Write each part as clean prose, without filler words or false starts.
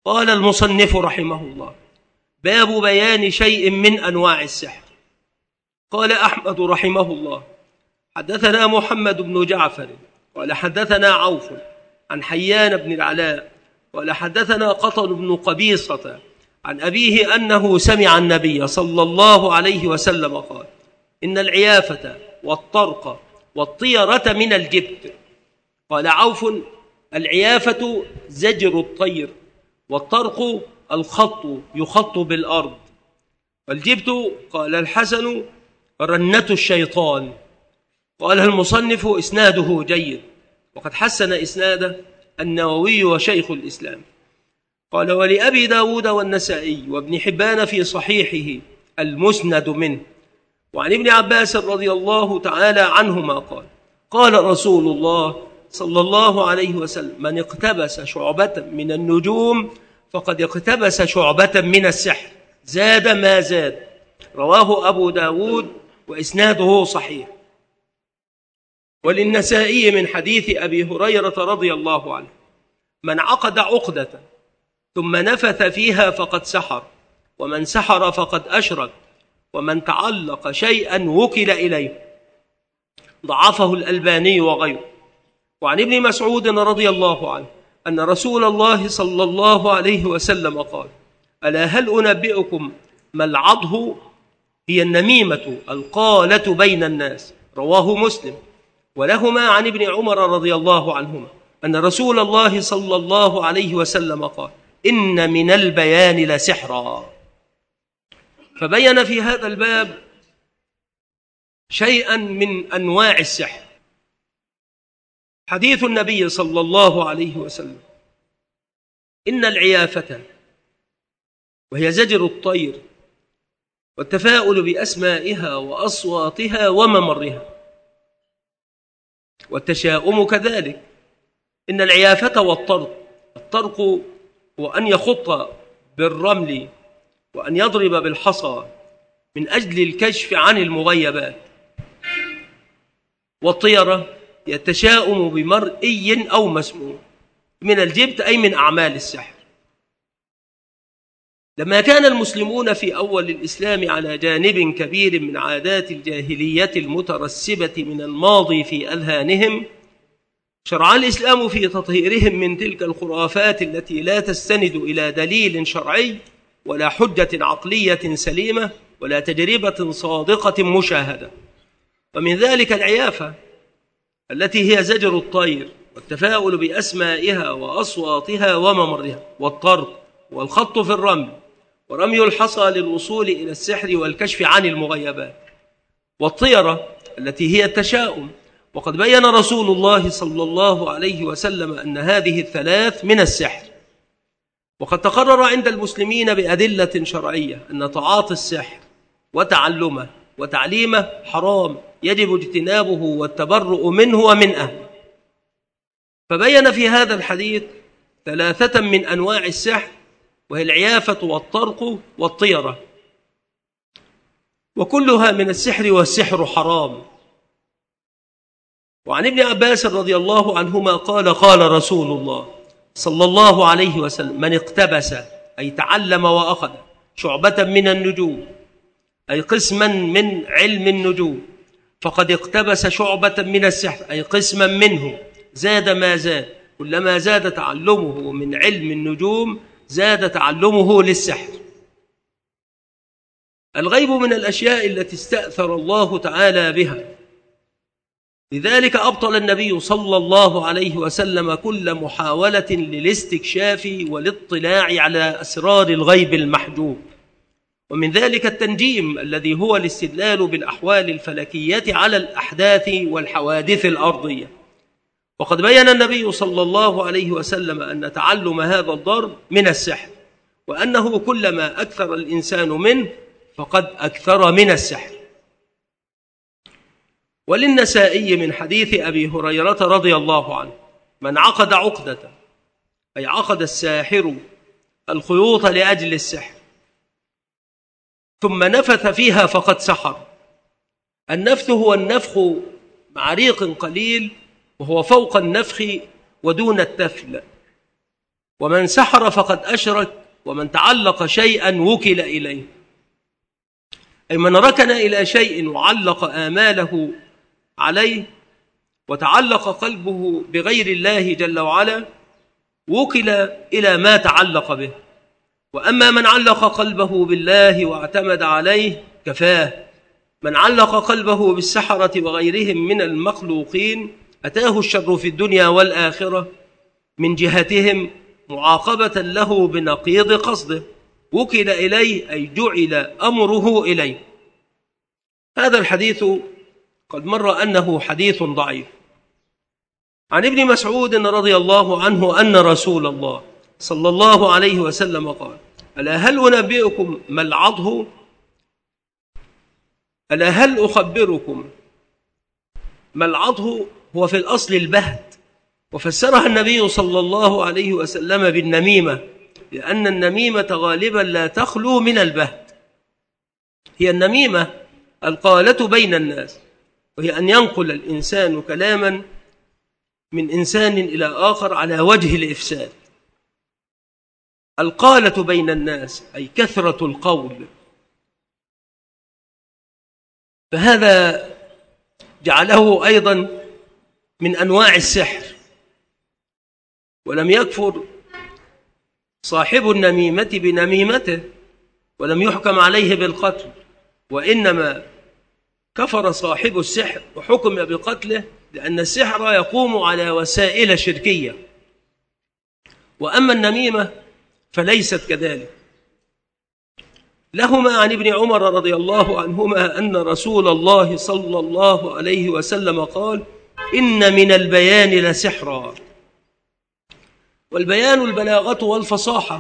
قال المصنف رحمه الله: باب بيان شيء من أنواع السحر. قال أحمد رحمه الله: حدثنا محمد بن جعفر قال حدثنا عوف عن حيان بن العلاء قال حدثنا قطن بن قبيصة عن أبيه أنه سمع النبي صلى الله عليه وسلم قال: إن العيافة والطرق والطيرة من الجبت. قال عوف: العيافة زجر الطير، والطرق الخط يخط بالأرض، والجبت قال الحسن رنة الشيطان. قال المصنف: إسناده جيد، وقد حسن إسناده النووي وشيخ الإسلام. قال: ولأبي داود والنسائي وابن حبان في صحيحه المسند منه، وعن ابن عباس رضي الله تعالى عنهما قال: قال رسول الله صلى الله عليه وسلم: من اقتبس شعبة من النجوم فقد اقتبس شعبة من السحر، زاد ما زاد. رواه أبو داود وإسناده صحيح. وللنسائي من حديث أبي هريرة رضي الله عنه: من عقد عقدة ثم نفث فيها فقد سحر، ومن سحر فقد أشرك، ومن تعلق شيئا وكل إليه. ضعفه الألباني وغيره. وعن ابن مسعود رضي الله عنه أن رسول الله صلى الله عليه وسلم قال: ألا هل أنبئكم ما العضه؟ هي النميمة القالة بين الناس. رواه مسلم. ولهما عن ابن عمر رضي الله عنهما أن رسول الله صلى الله عليه وسلم قال: إن من البيان لسحرا. فبين في هذا الباب شيئا من أنواع السحر. حديث النبي صلى الله عليه وسلم: إن العيافة، وهي زجر الطير، والتفاؤل بأسمائها وأصواتها وممرها، والتشاؤم كذلك. إن العيافة والطرق، الطرق هو أن يخط بالرمل وأن يضرب بالحصى من أجل الكشف عن المغيبات. والطيرة هي التشاؤم بمرئي أو مسموع من الجبت، أي من أعمال السحر. لما كان المسلمون في أول الإسلام على جانب كبير من عادات الجاهلية المترسبة من الماضي في أذهانهم، شرع الإسلام في تطهيرهم من تلك الخرافات التي لا تستند إلى دليل شرعي ولا حجة عقلية سليمة ولا تجربة صادقة مشاهدة. ومن ذلك العيافة التي هي زجر الطير، والتفاؤل بأسمائها وأصواتها وممرها، والطرق والخط في الرمل، ورمي الحصى للوصول إلى السحر والكشف عن المغيبات، والطيرة التي هي التشاؤم. وقد بين رسول الله صلى الله عليه وسلم أن هذه الثلاث من السحر. وقد تقرر عند المسلمين بأدلة شرعية أن تعاطي السحر وتعلمه وتعليمه حرام، يجب اجتنابه والتبرؤ منه ومن أهله. فبين في هذا الحديث ثلاثة من أنواع السحر، وهي العيافة والطرق والطيرة، وكلها من السحر، والسحر حرام. وعن ابن عباس رضي الله عنهما قال: قال رسول الله صلى الله عليه وسلم: من اقتبس، أي تعلم وأخذ، شعبة من النجوم، أي قسما من علم النجوم، فقد اقتبس شعبة من السحر، أي قسما منه، زاد ما زاد. كلما زاد تعلمه من علم النجوم زاد تعلمه للسحر. الغيب من الأشياء التي استأثر الله تعالى بها، لذلك أبطل النبي صلى الله عليه وسلم كل محاولة للاستكشاف والاطلاع على أسرار الغيب المحجوب. ومن ذلك التنجيم الذي هو الاستدلال بالأحوال الفلكية على الأحداث والحوادث الأرضية. وقد بين النبي صلى الله عليه وسلم أن تعلم هذا الضرب من السحر، وأنه كلما أكثر الإنسان منه فقد أكثر من السحر. وللنسائي من حديث أبي هريرة رضي الله عنه: من عقد عقدة، أي عقد الساحر الخيوط لأجل السحر، ثم نفث فيها فقد سحر. النفث هو النفخ مع ريق قليل، وهو فوق النفخ ودون التفل. ومن سحر فقد أشرك، ومن تعلق شيئا وكل إليه. أي من ركن إلى شيء وعلق آماله عليه وتعلق قلبه بغير الله جل وعلا وكل إلى ما تعلق به. وأما من علق قلبه بالله واعتمد عليه كفاه. من علق قلبه بالسحرة وغيرهم من المخلوقين أتاه الشر في الدنيا والآخرة من جهتهم معاقبة له بنقيض قصده، وكل إليه أي جعل أمره إليه. هذا الحديث قد مر أنه حديث ضعيف. عن ابن مسعود رضي الله عنه أن رسول الله صلى الله عليه وسلم قال: ألا هل أنبئكم ما العضه؟ ألا هل أخبركم ما العضه؟ هو في الأصل البهت، وفسرها النبي صلى الله عليه وسلم بالنميمة، لأن النميمة غالبا لا تخلو من البهت. هي النميمة القالة بين الناس، وهي أن ينقل الإنسان كلاما من إنسان إلى آخر على وجه الإفساد. القالة بين الناس أي كثرة القول. فهذا جعله أيضا من أنواع السحر. ولم يكفر صاحب النميمة بنميمته ولم يحكم عليه بالقتل، وإنما كفر صاحب السحر وحكم بقتله، لأن السحر يقوم على وسائل شركية. وأما النميمة فليست كذلك. لهما عن ابن عمر رضي الله عنهما أن رسول الله صلى الله عليه وسلم قال: إن من البيان لسحرا. والبيان البلاغة والفصاحة.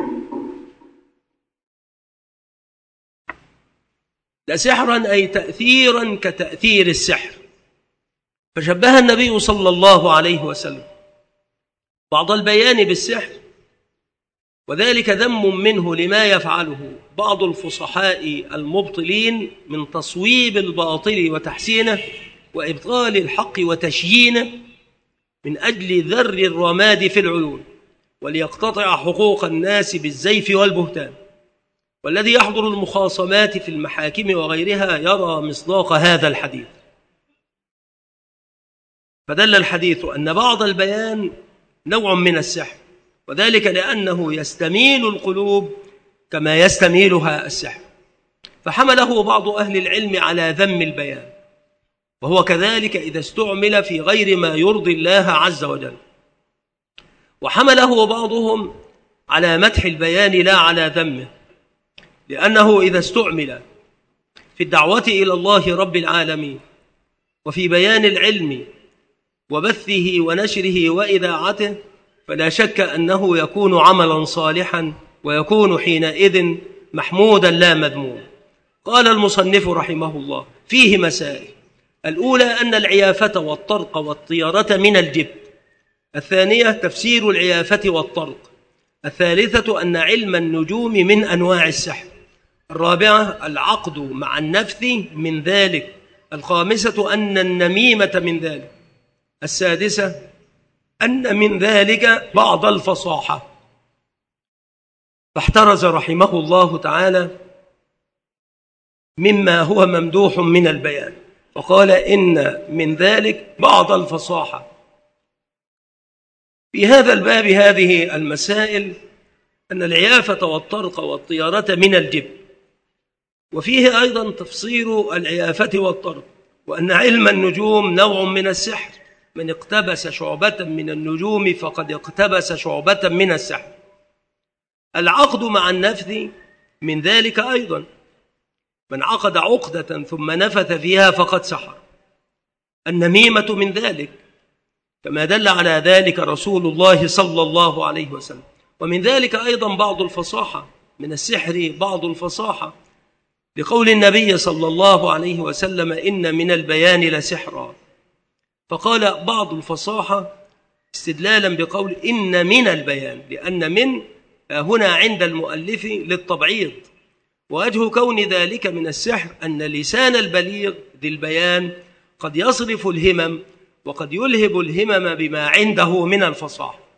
لسحرا أي تأثيرا كتأثير السحر. فشبه النبي صلى الله عليه وسلم بعض البيان بالسحر، وذلك ذم منه لما يفعله بعض الفصحاء المبطلين من تصويب الباطل وتحسينه وإبطال الحق وتشيينه من أجل ذر الرماد في العيون، وليقتطع حقوق الناس بالزيف والبهتان. والذي يحضر المخاصمات في المحاكم وغيرها يرى مصداق هذا الحديث. فدل الحديث أن بعض البيان نوع من السحر، وذلك لأنه يستميل القلوب كما يستميلها السحر. فحمله بعض أهل العلم على ذم البيان، وهو كذلك إذا استعمل في غير ما يرضي الله عز وجل. وحمله بعضهم على مدح البيان لا على ذمه، لأنه إذا استعمل في الدعوة إلى الله رب العالمين وفي بيان العلم وبثه ونشره وإذاعته فلا شك أنه يكون عملا صالحا، ويكون حينئذ محمودا لا مذموما. قال المصنف رحمه الله: فيه مسائل. الأولى أن العيافة والطرق والطيرة من الجبت. الثانية تفسير العيافة والطرق. الثالثة أن علم النجوم من أنواع السحر. الرابعة العقد مع النفث من ذلك. الخامسة أن النميمة من ذلك. السادسة أن من ذلك بعض الفصاحة. فاحترز رحمه الله تعالى مما هو ممدوح من البيان، وقال: إن من ذلك بعض الفصاحة. في هذا الباب هذه المسائل أن العيافة والطرق والطيارة من الجبت، وفيه أيضا تفسير العيافة والطرق، وأن علم النجوم نوع من السحر. من اقتبس شعبة من النجوم فقد اقتبس شعبة من السحر. العقد مع النفث من ذلك أيضا. من عقد عقدة ثم نفث فيها فقد سحر. النميمة من ذلك، كما دل على ذلك رسول الله صلى الله عليه وسلم. ومن ذلك أيضا بعض الفصاحة، من السحر بعض الفصاحة، لقول النبي صلى الله عليه وسلم: إن من البيان لسحرا. فقال بعض الفصاحة استدلالا بقول إن من البيان، لأن من هنا عند المؤلف للتبعيض. ووجه كون ذلك من السحر أن لسان البليغ ذي البيان قد يصرف الهمم، وقد يلهب الهمم بما عنده من الفصاحة.